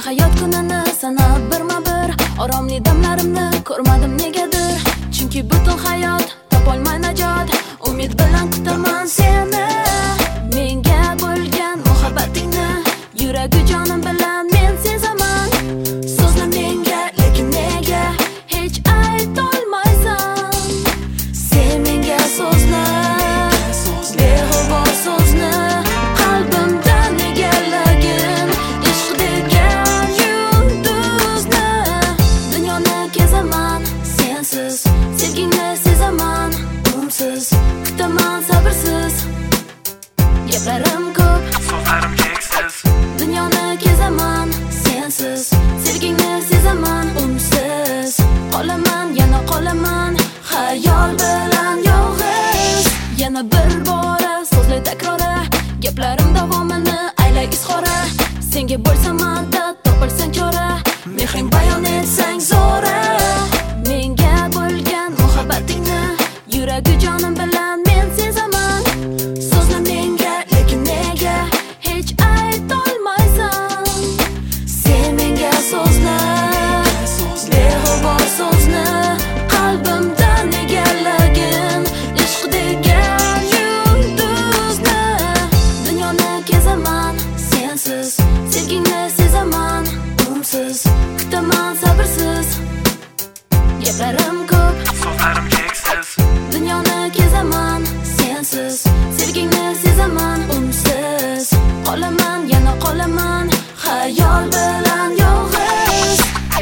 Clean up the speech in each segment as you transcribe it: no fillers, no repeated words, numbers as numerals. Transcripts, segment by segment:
hayot kunini sanab birma-bir, oromli damlarimni ko'rmadim negadir. Chunki butun hayot topolmay najot, umid bilan kutaman seni. Menga bo'lgan muhabbatingni yuragi jonim bilan men sezaman. So'zla menga, lekin nega hech aytolmaysan? Sen menga so'zla, beg'ubor so'zni qalbimdan egallagin, ishq degan yulduzni. Dunyoni kezaman sensiz, sevgingni sezaman umsiz, kutaman sabrsiz. Gaplarim ko'p, so'zlarim cheksiz. dunyoni kezaman sensiz, sevgingni sezaman umsiz. Qolaman, yana qolaman xayol bilan yolg'iz. Yana bir bora so'zli takrori, gaplarim davomini aylay izhora. Senga bo'lsam madad, topilsang chora, mehring bayon etsang zo'ra. Menga bo'lgan muhabbatingni yuragi jonim bilan men sezaman. So'zla menga, lekin nega hech aytolmaysan? Sen menga so'zla, beg'ubor so'zni qalbimdan egallagin, ishq degan yulduzni. Dunyoni kezaman sensiz, sevgingni sezaman umsiz, kutaman sabrsiz. Gaplarim ko'p, So'zlarim cheksiz. dunyoni kezaman sensiz, sevgingni sezaman umsiz. Qolaman, yana qolaman xayol bilan yolg'iz.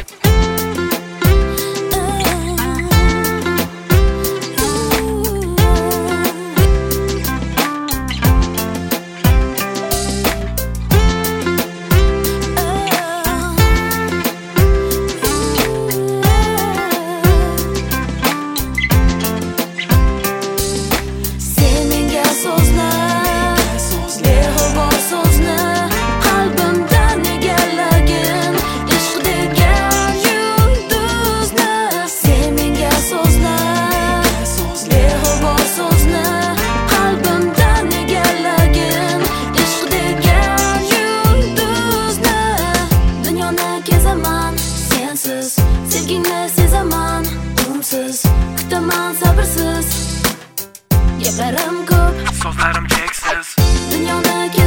Sen menga so'zla, beg'ubor so'zni qalbimdan egallagin, ishq degan yulduzni. Sen menga so'zla, beg'ubor so'zni qalbimdan egallagin, ishq degan yulduzni. Dunyoni kezaman sensiz, sevgingni sezaman umsiz, kutaman sabrsiz. Gaplarim ko'p, So'zlarim cheksiz. dunyoni